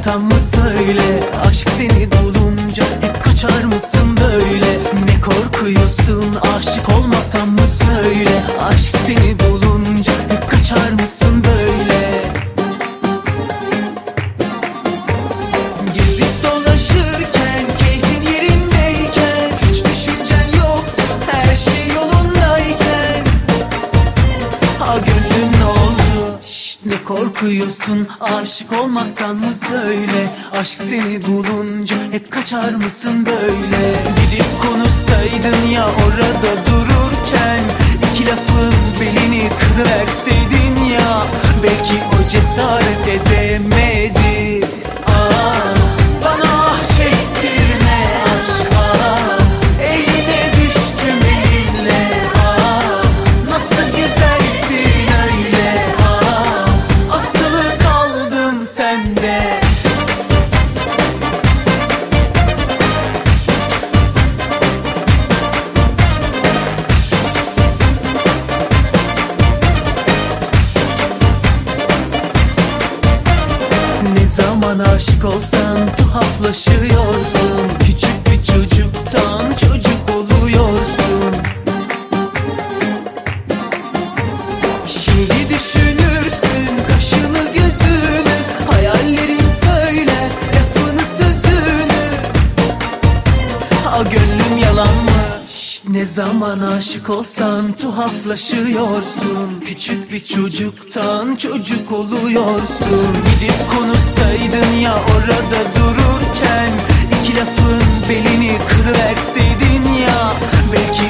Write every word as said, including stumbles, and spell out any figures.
olmaktan mı söyle? Aşk seni bulunca hep kaçar mısın böyle? Ne korkuyorsun aşık olmaktan mı söyle? Aşk seni bulunca hep kaçar mısın böyle? Gezip dolaşırken, keyfin yerindeyken, hiç düşüncen yoktu, her şey yolundayken. Ha gönlüm ne oldu? Şşt, ne korkuyorsun aşık olmaktan mı söyle? Aşk seni bulunca hep kaçar mısın böyle? Gidip konuşsaydın ya orada dururken, iki lafın belini kırıverseydin ya, belki o cesaret edemedi. Aa, bana ah çektirme aşka, eline düştüm elinle. Aa, nasıl güzelsin öyle. Aa, asılı kaldım sende. Ne zaman aşık olsan tuhaflaşıyorsun. Küçük bir çocuktan çocuk oluyorsun. Şimdi düşünürsün kaşını gözünü, hayallerin söyler lafını sözünü. Ha gönlüm yalan mı? Şşt, ne zaman aşık olsan tuhaflaşıyorsun. Küçük bir çocuktan çocuk oluyorsun. Gidip konuşsaydın ya orada dururken, iki lafın belini kırıverseydin ya, belki